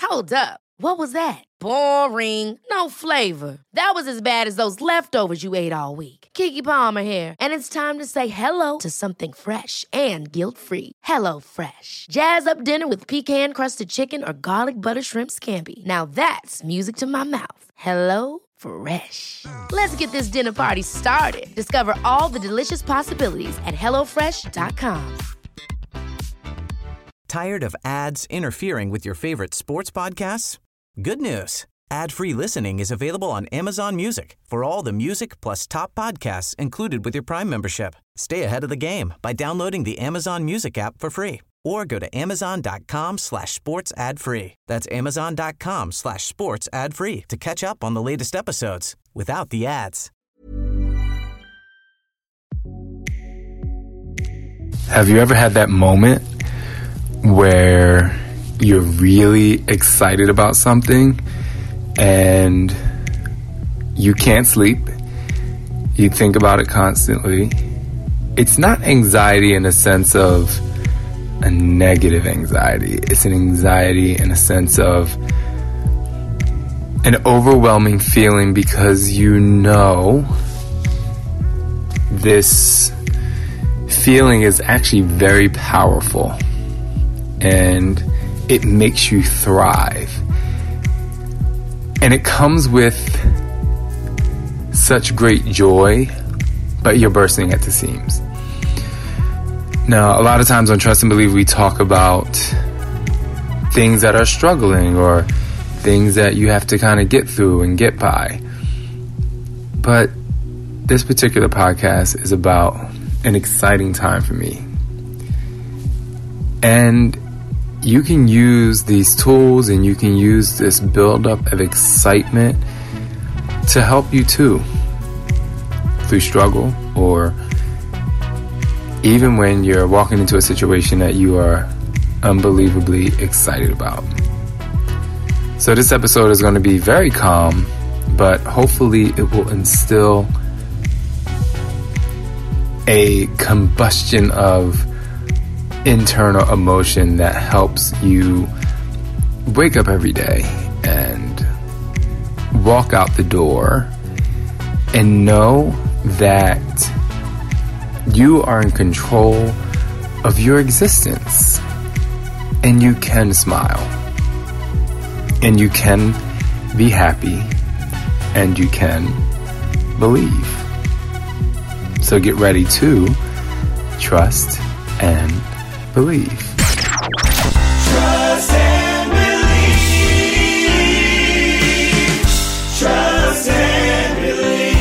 Hold up. What was that? Boring. No flavor. That was as bad as those leftovers you ate all week. Keke Palmer here, and it's time to say hello to something fresh and guilt-free. Hello Fresh. Jazz up dinner with pecan-crusted chicken or garlic butter shrimp scampi. Now that's music to my mouth. Hello Fresh. Let's get this dinner party started. Discover all the delicious possibilities at HelloFresh.com. Tired of ads interfering with your favorite sports podcasts? Good news. Ad-free listening is available on Amazon Music for all the music plus top podcasts included with your Prime membership. Stay ahead of the game by downloading the Amazon Music app for free or go to amazon.com/sports ad free. That's amazon.com/sports ad free to catch up on the latest episodes without the ads. Have you ever had that moment where you're really excited about something and you can't sleep? You think about it constantly. It's not anxiety in a sense of a negative anxiety. It's an anxiety in a sense of an overwhelming feeling because you know this feeling is actually very powerful and it makes you thrive. And it comes with such great joy, but you're bursting at the seams. Now, a lot of times on Trust and Believe, we talk about things that are struggling or things that you have to kind of get through and get by. But this particular podcast is about an exciting time for me. And you can use these tools and you can use this buildup of excitement to help you too, through struggle or even when you're walking into a situation that you are unbelievably excited about. So this episode is going to be very calm, but hopefully it will instill a combustion of internal emotion that helps you wake up every day and walk out the door and know that you are in control of your existence and you can smile and you can be happy and you can believe. So get ready to trust and believe. Trust and believe. Trust and believe.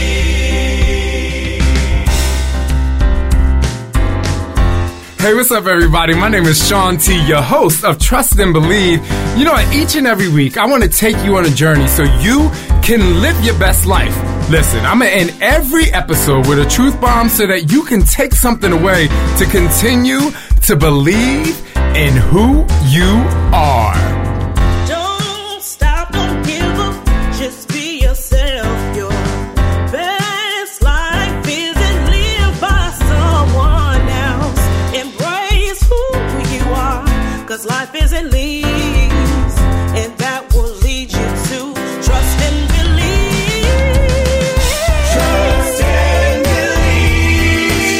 Hey, what's up, everybody? My name is Sean T, your host of Trust and Believe. You know, each and every week, I want to take you on a journey so you can live your best life. Listen, I'm going to end every episode with a truth bomb so that you can take something away to continue to believe in who you are. Don't stop, don't give up, just be yourself. Your best life isn't lived by someone else. Embrace who you are, 'cause life isn't leaves, and that will lead you to trust and believe. Trust and believe.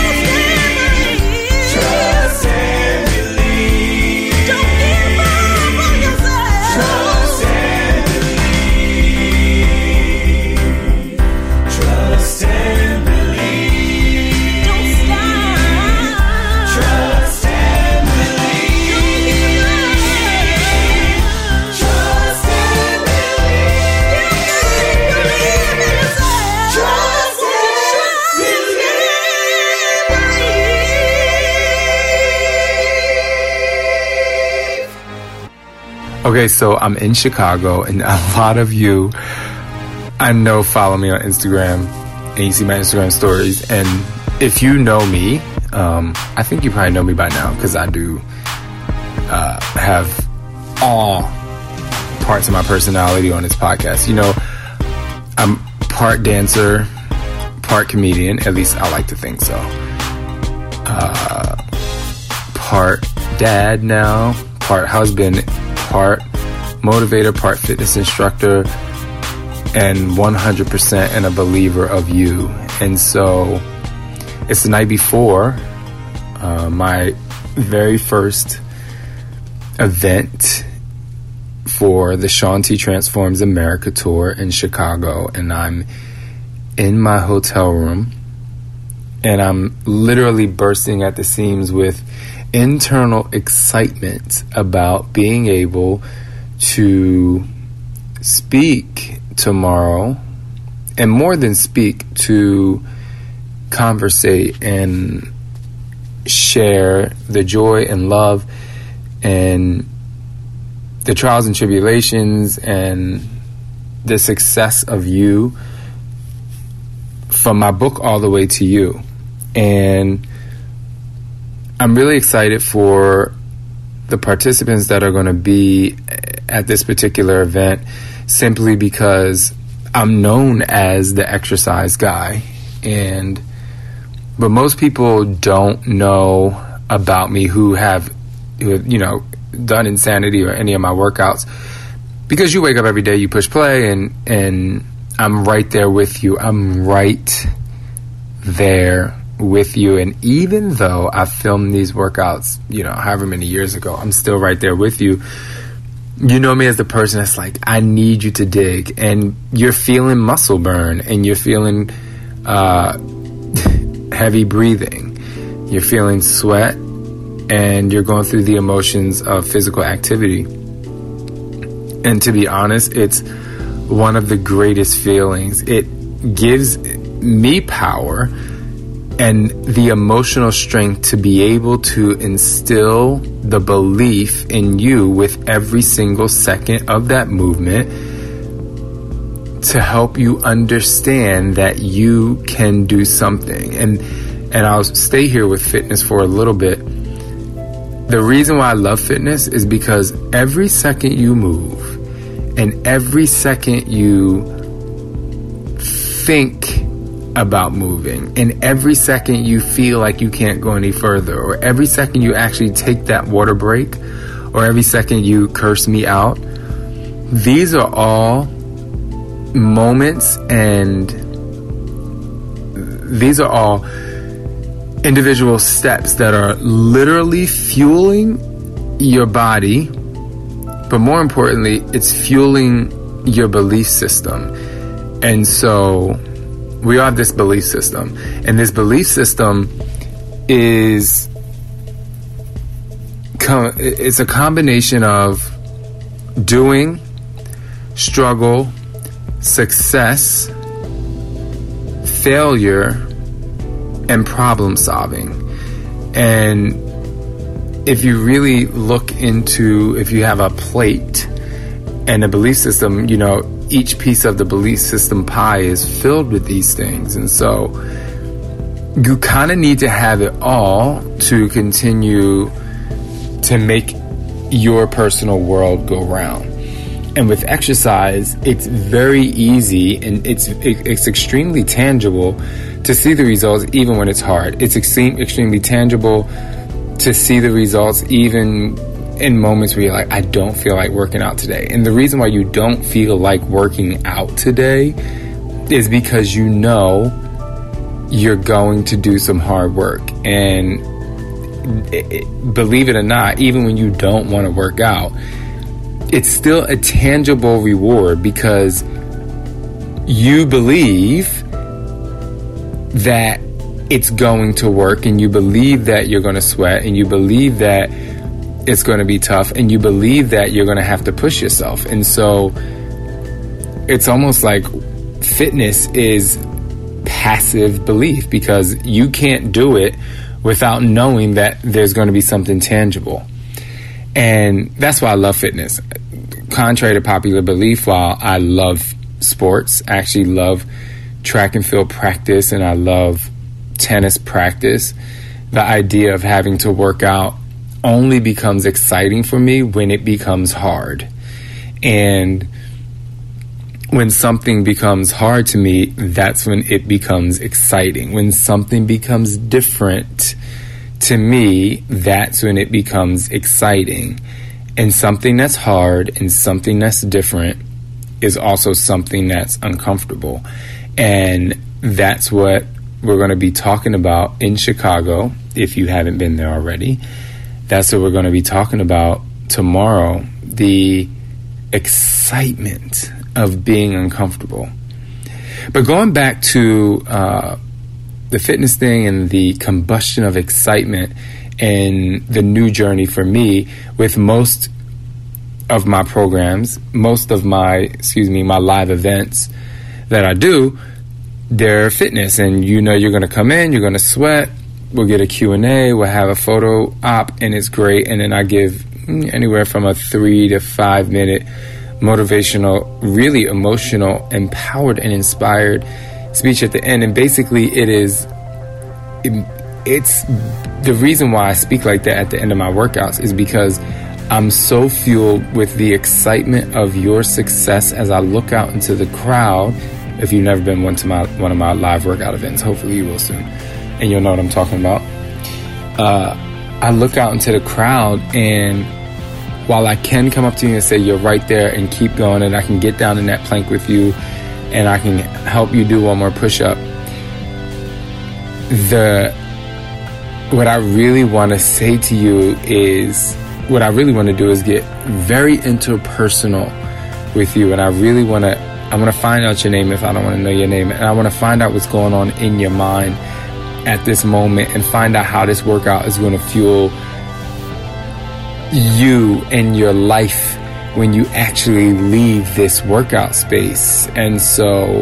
Trust and believe. Don't give up on yourself. Trust and believe. Trust and believe. Don't stop. Trust and believe. Trust and believe. Believe in yourself. Trust and believe. Okay, so I'm in Chicago, and a lot of you, I know, follow me on Instagram, and you see my Instagram stories. And if you know me, I think you probably know me by now, because I do have all parts of my personality on this podcast. You know, I'm part dancer, part comedian, at least I like to think so. Part dad now, part husband, part motivator, part fitness instructor, and 100% and a believer of you. And so it's the night before my very first event for the Shaun T Transforms America tour in Chicago, and I'm in my hotel room, and I'm literally bursting at the seams with internal excitement about being able to speak tomorrow, and more than speak, to conversate and share the joy and love and the trials and tribulations and the success of you, from my book all the way to you. And I'm really excited for the participants that are going to be at this particular event, simply because I'm known as the exercise guy. But most people don't know about me who have done Insanity or any of my workouts, because you wake up every day, you push play, and I'm right there with you. I'm right there with you. And even though I filmed these workouts, however many years ago, I'm still right there with you. You know me as the person that's like, I need you to dig, and you're feeling muscle burn, and you're feeling heavy breathing, you're feeling sweat, and you're going through the emotions of physical activity. And to be honest, it's one of the greatest feelings. It gives me power and the emotional strength to be able to instill the belief in you with every single second of that movement, to help you understand that you can do something. And I'll stay here with fitness for a little bit. The reason why I love fitness is because every second you move, and every second you think about moving, and every second you feel like you can't go any further, or every second you actually take that water break, or every second you curse me out, these are all moments, and these are all individual steps that are literally fueling your body, but more importantly, it's fueling your belief system. And so we have this belief system, and this belief system is it's a combination of doing, struggle, success, failure, and problem solving. And if you really look into, if you have a plate and a belief system, each piece of the belief system pie is filled with these things. And so you kind of need to have it all to continue to make your personal world go round. And with exercise, it's very easy, and it's extremely tangible to see the results even when it's hard. It's extremely tangible to see the results even in moments where you're like, I don't feel like working out today. And the reason why you don't feel like working out today is because you know you're going to do some hard work. And believe it or not, even when you don't want to work out, it's still a tangible reward, because you believe that it's going to work, and you believe that you're going to sweat, and you believe that it's going to be tough, and you believe that you're going to have to push yourself. And so it's almost like fitness is passive belief, because you can't do it without knowing that there's going to be something tangible. And that's why I love fitness. Contrary to popular belief, while I love sports, I actually love track and field practice, and I love tennis practice, the idea of having to work out only becomes exciting for me when it becomes hard. And when something becomes hard to me, that's when it becomes exciting. When something becomes different to me, that's when it becomes exciting. And something that's hard and something that's different is also something that's uncomfortable. And that's what we're going to be talking about in Chicago, if you haven't been there already. That's what we're going to be talking about tomorrow, the excitement of being uncomfortable. But going back to the fitness thing and the combustion of excitement and the new journey for me, with most of my programs, most of my live events that I do, they're fitness. And you know, you're going to come in, you're going to sweat, we'll get a Q&A, we'll have a photo op, and it's great. And then I give anywhere from a 3 to 5 minute motivational, really emotional, empowered and inspired speech at the end. And basically it's the reason why I speak like that at the end of my workouts is because I'm so fueled with the excitement of your success as I look out into the crowd. If you've never been one of my live workout events, hopefully you will soon, and you'll know what I'm talking about. I look out into the crowd, and while I can come up to you and say you're right there and keep going, and I can get down in that plank with you and I can help you do one more push-up, what I really want to say to you is, what I really want to do is get very interpersonal with you. And I want to find out your name if I don't want to know your name. And I want to find out what's going on in your mind at this moment and find out how this workout is going to fuel you and your life when you actually leave this workout space. And so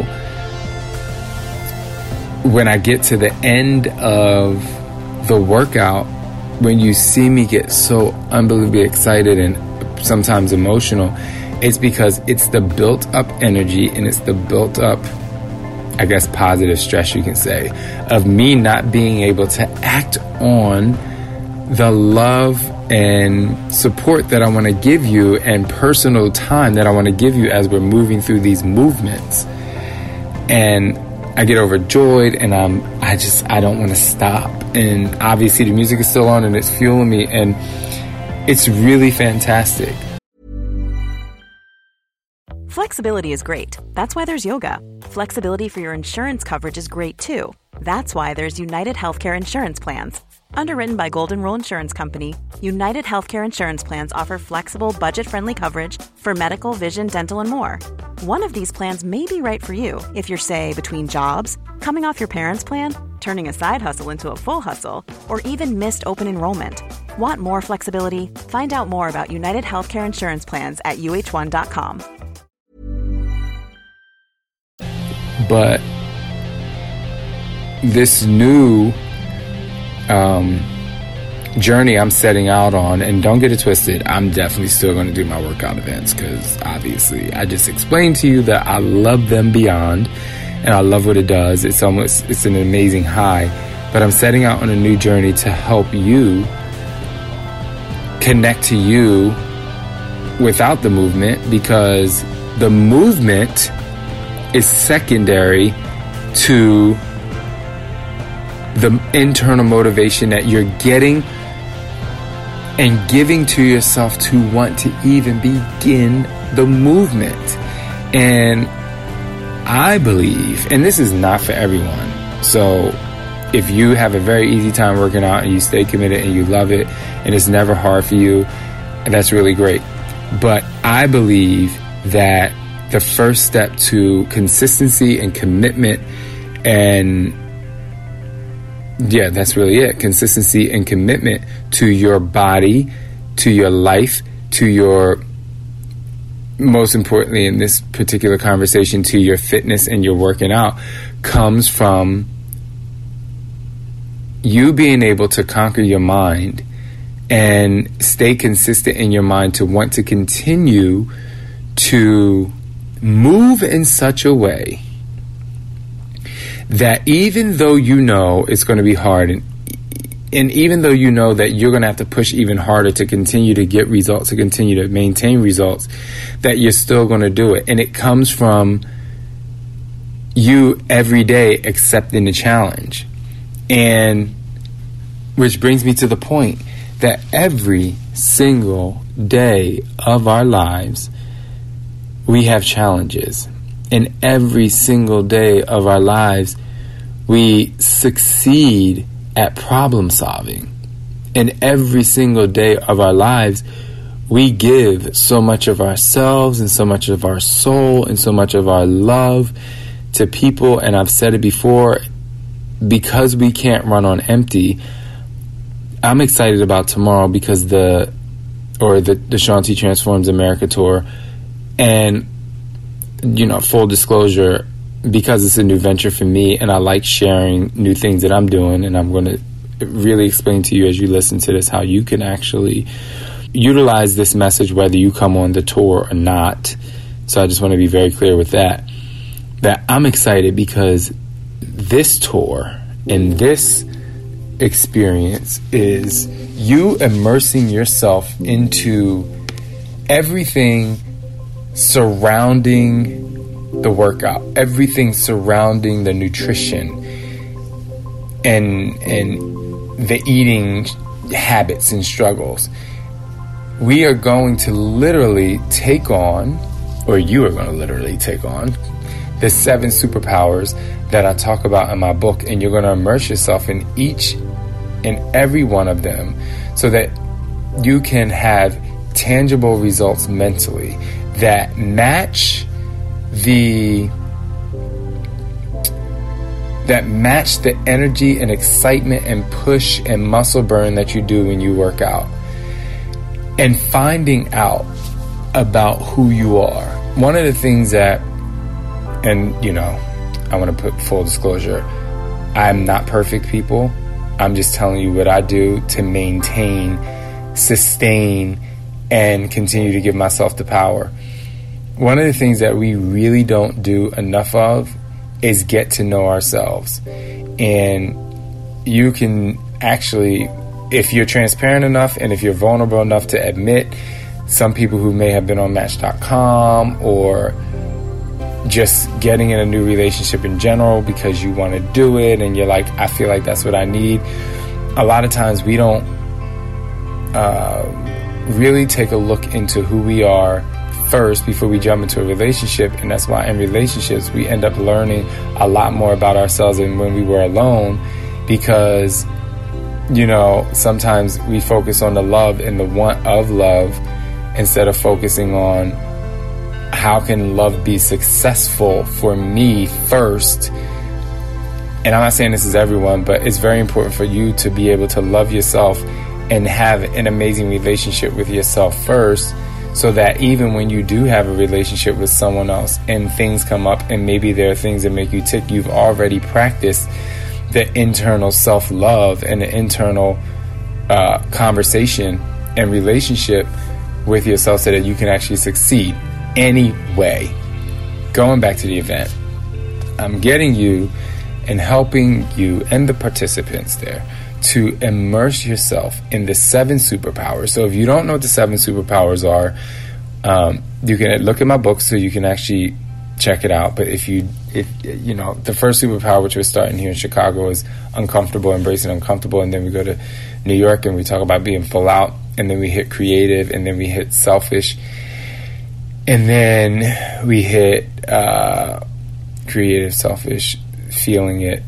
when I get to the end of the workout, when you see me get so unbelievably excited and sometimes emotional, it's because it's the built up energy and it's the built up, I guess, positive stress, you can say, of me not being able to act on the love and support that I want to give you and personal time that I want to give you as we're moving through these movements. And I get overjoyed, and I don't want to stop. And obviously the music is still on and it's fueling me, and it's really fantastic. Flexibility is great. That's why there's yoga. Flexibility for your insurance coverage is great too. That's why there's United Healthcare Insurance Plans. Underwritten by Golden Rule Insurance Company, United Healthcare Insurance Plans offer flexible, budget-friendly coverage for medical, vision, dental, and more. One of these plans may be right for you if you're, say, between jobs, coming off your parents' plan, turning a side hustle into a full hustle, or even missed open enrollment. Want more flexibility? Find out more about United Healthcare Insurance Plans at uh1.com. But this new journey I'm setting out on, and don't get it twisted, I'm definitely still going to do my workout events, because obviously I just explained to you that I love them beyond, and I love what it does. It's an amazing high. But I'm setting out on a new journey to help you connect to you without the movement, because the movement is secondary to the internal motivation that you're getting and giving to yourself to want to even begin the movement. And I believe, and this is not for everyone, so if you have a very easy time working out and you stay committed and you love it and it's never hard for you, that's really great. But I believe that the first step to consistency and commitment, and yeah, that's really it. Consistency and commitment to your body, to your life, to your, most importantly in this particular conversation, to your fitness and your working out, comes from you being able to conquer your mind and stay consistent in your mind to want to continue to move in such a way that even though you know it's going to be hard, and even though you know that you're going to have to push even harder to continue to get results, to continue to maintain results, that you're still going to do it. And it comes from you every day accepting the challenge. And which brings me to the point that every single day of our lives, we have challenges. And every single day of our lives, we succeed at problem solving. And every single day of our lives, we give so much of ourselves and so much of our soul and so much of our love to people. And I've said it before, because we can't run on empty, I'm excited about tomorrow because the Shaun T Transforms America tour. And, full disclosure, because it's a new venture for me and I like sharing new things that I'm doing, and I'm going to really explain to you as you listen to this how you can actually utilize this message whether you come on the tour or not. So I just want to be very clear with that I'm excited because this tour and this experience is you immersing yourself into everything surrounding the workout, everything surrounding the nutrition and the eating habits and struggles. We are going to literally take on, or you are going to literally take on, the 7 superpowers that I talk about in my book, and you're going to immerse yourself in each and every one of them so that you can have tangible results mentally that match the energy and excitement and push and muscle burn that you do when you work out. And finding out about who you are. One of the things that, and I want to put full disclosure, I'm not perfect, people. I'm just telling you what I do to maintain, sustain, and continue to give myself the power. One of the things that we really don't do enough of is get to know ourselves. And you can actually, if you're transparent enough and if you're vulnerable enough to admit, some people who may have been on Match.com or just getting in a new relationship in general because you want to do it and you're like, I feel like that's what I need. A lot of times we don't really take a look into who we are first before we jump into a relationship. And that's why in relationships we end up learning a lot more about ourselves than when we were alone, because sometimes we focus on the love and the want of love instead of focusing on how can love be successful for me first. And I'm not saying this is everyone, but it's very important for you to be able to love yourself and have an amazing relationship with yourself first, so that even when you do have a relationship with someone else and things come up and maybe there are things that make you tick, you've already practiced the internal self-love and the internal conversation and relationship with yourself so that you can actually succeed. Anyway, going back to the event, I'm getting you and helping you and the participants there to immerse yourself in the 7 superpowers. So if you don't know what the 7 superpowers are, you can look at my book so you can actually check it out. But if the first superpower, which we're starting here in Chicago, is uncomfortable, embracing uncomfortable. And then we go to New York and we talk about being full out. And then we hit creative, and then we hit selfish. And then we hit creative, selfish, feeling it,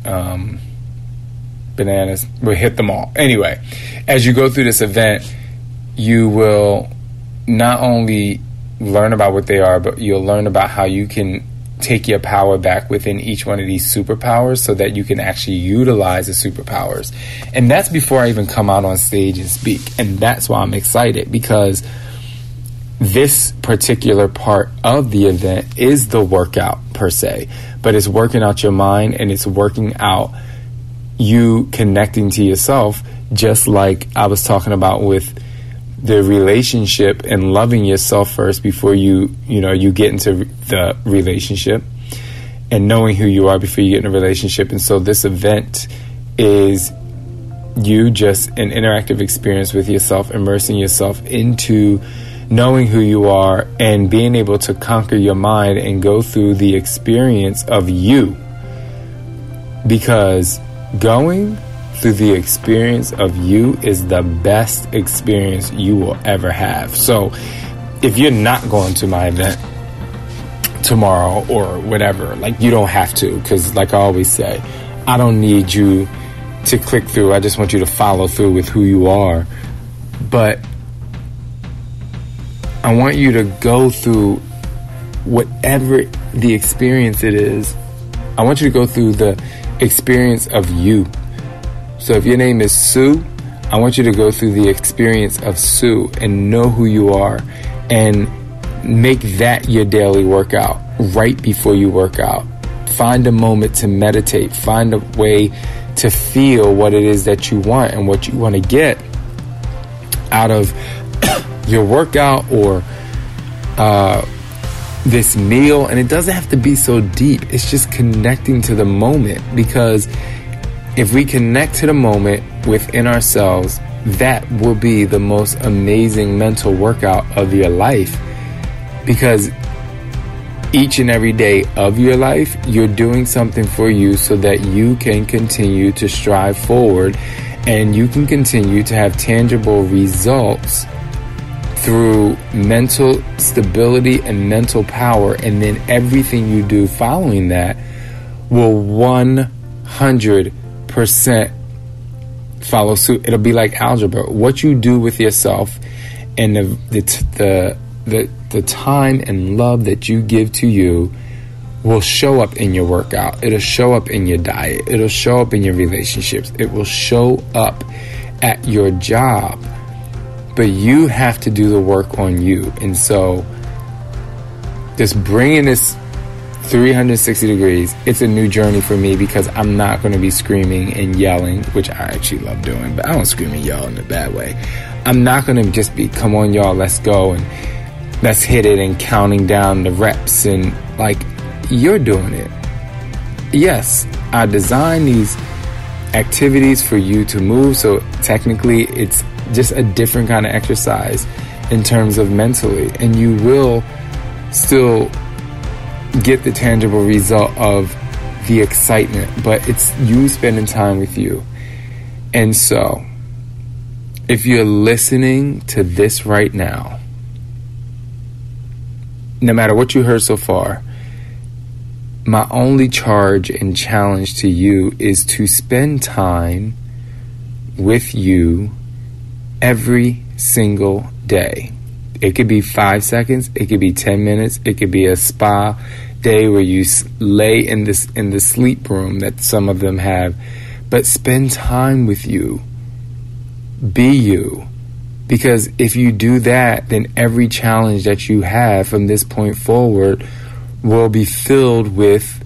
bananas. We hit them all. Anyway, as you go through this event, you will not only learn about what they are, but you'll learn about how you can take your power back within each one of these superpowers so that you can actually utilize the superpowers. And that's before I even come out on stage and speak. And that's why I'm excited, because this particular part of the event is the workout per se, but it's working out your mind and it's working out you connecting to yourself, just like I was talking about with the relationship and loving yourself first before you get into the relationship, and knowing who you are before you get in a relationship. And so this event is you just an interactive experience with yourself, immersing yourself into knowing who you are and being able to conquer your mind and go through the experience of you. Because going through the experience of you is the best experience you will ever have. So if you're not going to my event tomorrow or whatever, like, you don't have to, because like I always say, I don't need you to click through. I just want you to follow through with who you are. But I want you to go through whatever the experience it is. I want you to go through the experience of you. So if your name is Sue, I want you to go through the experience of Sue and know who you are and make that your daily workout right before you work out. Find a moment to meditate. Find a way to feel what it is that you want and what you want to get out of your workout or this meal. And it doesn't have to be so deep. It's just connecting to the moment, because if we connect to the moment within ourselves, that will be the most amazing mental workout of your life. Because each and every day of your life, you're doing something for you so that you can continue to strive forward and you can continue to have tangible results through mental stability and mental power. And then everything you do following that will 100% follow suit. It'll be like algebra. What you do with yourself and the time and love that you give to you will show up in your workout. It'll show up in your diet. It'll show up in your relationships. It will show up at your job. But you have to do the work on you. And so just bringing this 360 degrees, it's a new journey for me, because I'm not going to be screaming and yelling, which I actually love doing, but I don't scream and yell in a bad way. I'm not going to just be, come on, y'all, let's go and let's hit it, and counting down the reps and like, you're doing it. Yes, I designed these activities for you to move, so technically it's just a different kind of exercise in terms of mentally, and you will still get the tangible result of the excitement, but it's you spending time with you. And so if you're listening to this right now, no matter what you heard so far, my only charge and challenge to you is to spend time with you every single day. It could be 5 seconds, it could be 10 minutes, it could be a spa day where you lay in the sleep room that some of them have, but spend time with you. Be you. Because if you do that, then every challenge that you have from this point forward will be filled with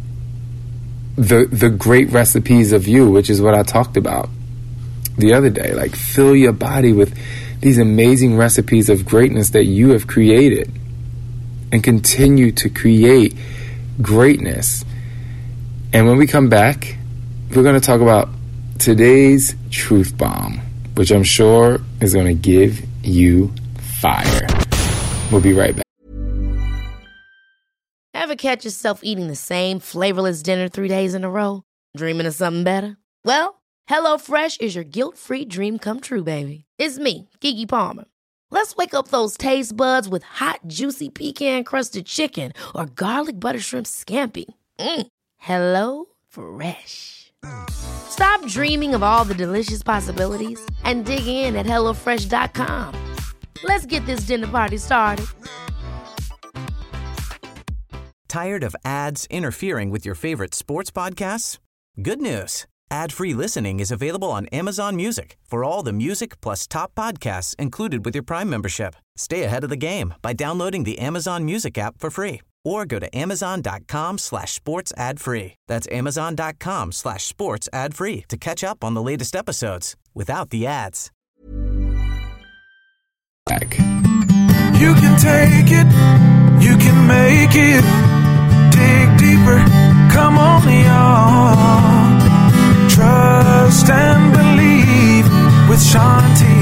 the great recipes of you, which is what I talked about the other day. Like, fill your body with these amazing recipes of greatness that you have created, and continue to create greatness. And when we come back, we're going to talk about today's truth bomb, which I'm sure is going to give you fire. We'll be right back. Ever catch yourself eating the same flavorless dinner 3 days in a row? Dreaming of something better? Well, HelloFresh is your guilt-free dream come true, baby. It's me, Keke Palmer. Let's wake up those taste buds with hot, juicy pecan-crusted chicken or garlic butter shrimp scampi. Hello Fresh. Stop dreaming of all the delicious possibilities and dig in at HelloFresh.com. Let's get this dinner party started. Tired of ads interfering with your favorite sports podcasts? Good news. Ad-free listening is available on Amazon Music for all the music plus top podcasts included with your Prime membership. Stay ahead of the game by downloading the Amazon Music app for free, or go to amazon.com/sports ad free. That's amazon.com/sports ad free to catch up on the latest episodes without the ads. You can take it, you can make it, dig deeper, come on y'all. Trust and believe with Sean T.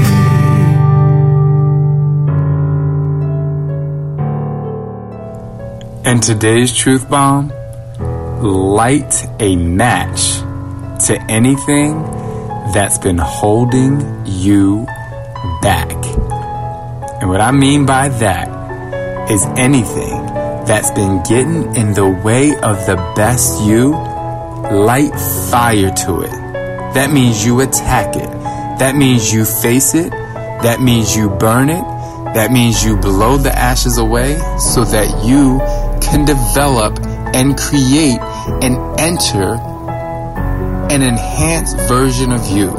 And today's truth bomb: light a match to anything that's been holding you back. And what I mean by that is anything that's been getting in the way of the best you, light fire to it. That means you attack it. That means you face it. That means you burn it. That means you blow the ashes away so that you can develop and create and enter an enhanced version of you.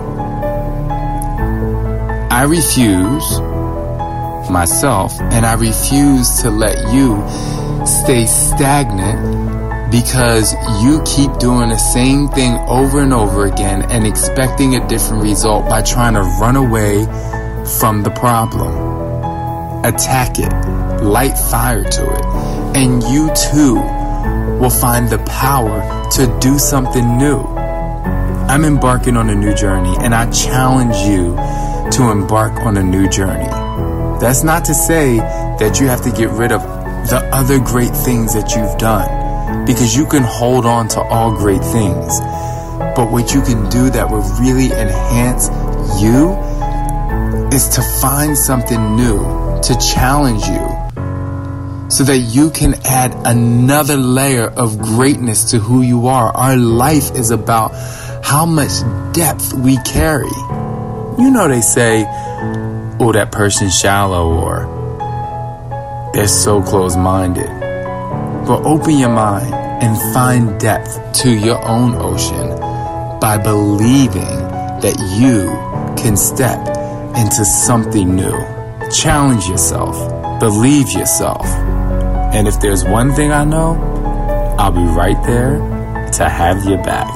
I refuse myself, and I refuse to let you stay stagnant because you keep doing the same thing over and over again and expecting a different result by trying to run away from the problem. Attack it, light fire to it, and you too will find the power to do something new. I'm embarking on a new journey, and I challenge you to embark on a new journey. That's not to say that you have to get rid of the other great things that you've done, because you can hold on to all great things. But what you can do that will really enhance you is to find something new, to challenge you, so that you can add another layer of greatness to who you are. Our life is about how much depth we carry. You know, they say, oh, that person's shallow, or they're so close-minded. But open your mind and find depth to your own ocean by believing that you can step into something new. Challenge yourself. Believe yourself. And if there's one thing I know, I'll be right there to have your back.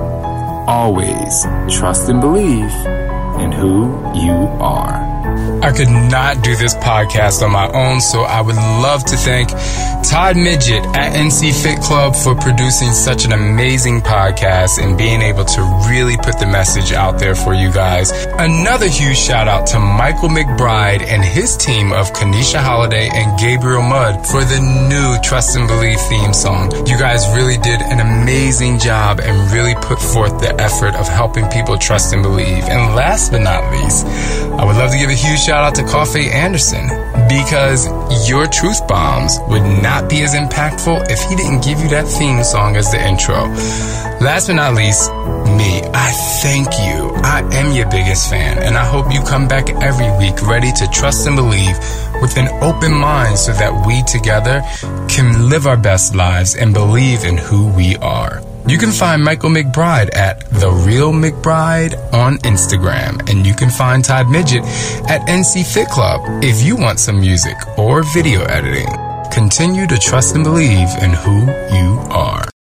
Always trust and believe in who you are. I could not do this podcast on my own, so I would love to thank Todd Midget at NC Fit Club for producing such an amazing podcast and being able to really put the message out there for you guys. Another huge shout out to Michael McBride and his team of Kanisha Holiday and Gabriel Mudd for the new Trust and Believe theme song. You guys really did an amazing job and really put forth the effort of helping people trust and believe. And last but not least, I would love to give a huge shout out to Coffee Anderson, because your truth bombs would not be as impactful if he didn't give you that theme song as the intro. Last but not least, me. I thank you. I am your biggest fan, and I hope you come back every week ready to trust and believe with an open mind so that we together can live our best lives and believe in who we are. You can find Michael McBride at The Real McBride on Instagram, and you can find Todd Midget at NC Fit Club if you want some music or video editing. Continue to trust and believe in who you are.